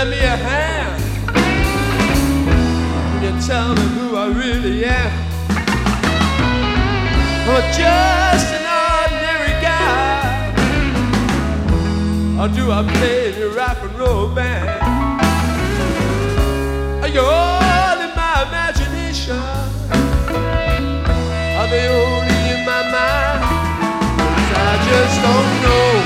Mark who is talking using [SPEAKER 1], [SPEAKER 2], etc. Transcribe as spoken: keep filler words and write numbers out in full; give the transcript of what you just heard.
[SPEAKER 1] lend me a hand? Can you tell me who I really am? I'm just an ordinary guy, or do I play in a rock and roll band? Are you all in my imagination? Are they only in my mind? 'Cause I just don't know.